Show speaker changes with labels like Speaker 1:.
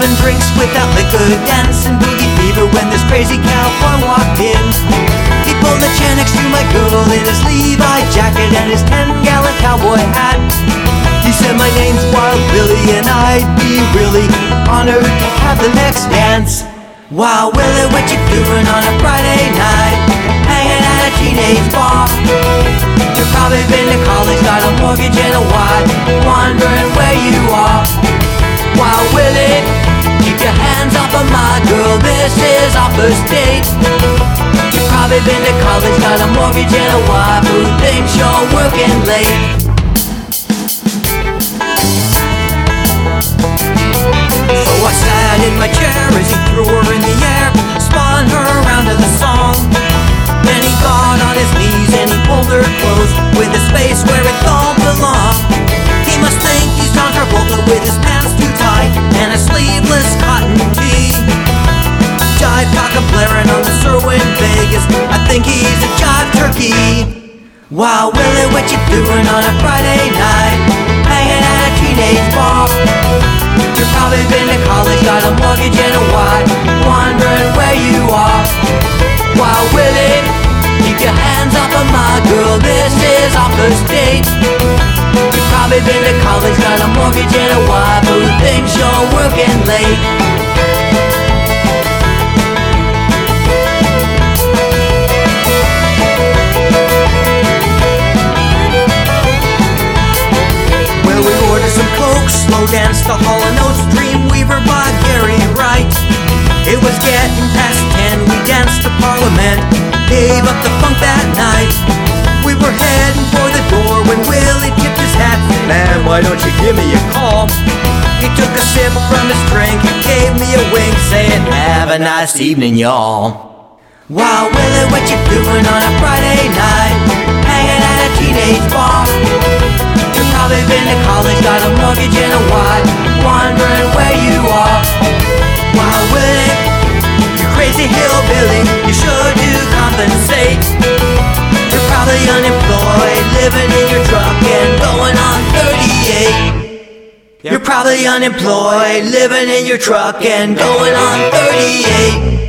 Speaker 1: having drinks without liquor, dancing boogie fever when this crazy cowboy walked in. He pulled the chair next to my girl in his Levi jacket and his 10-gallon cowboy hat. He said, my name's Wild Billy and I'd be really honored to have the next dance. Wild Willie, what you doing on a Friday night, hanging at a teenage bar? You've probably been to college, got a mortgage and a wife, wondering where you are. Wild Willie, keep your hands off of my girl, this is our first date. You've probably been to college, got a mortgage and a wife who thinks you're working late. So I sat in my chair as he threw her in the air, spun her around to the song. Then he got on his knees and he pulled her close with a space where it all belonged. He must think he's John Travolta with his pants too tight and a sleeveless cotton tee. Jive cock blaring on the Sirwin Vegas, I think he's a jive turkey. Wow, Willie, what you doing on a Friday night, hanging at a teenage bar? You've probably been to college, got a mortgage and a wife, wondering where you are. Wow, Willie, keep your hands off of my girl, this is our first date. You've probably been to college, got a mortgage and a wife who thinks you're working late. Well, we ordered some Coke, slow dance to Hall & Oates, Dreamweaver by Gary Wright. It was getting past 10, we danced to Parliament, gave up the funk that night. We were heading for the door when Willie tipped his hat. Man, why don't you give me a call? He took a sip from his drink and gave me a wink, saying, have a nice evening, y'all. Wow, Willie, what you doing on a Friday night, hanging at a teenage bar? You've probably been to college, got a mortgage and a wife, wondering where you are. Wow, Willie, you crazy hillbilly, you sure do compensate. You're probably unemployed, living in your truck and going on 38. You're probably unemployed, living in your truck and going on 38.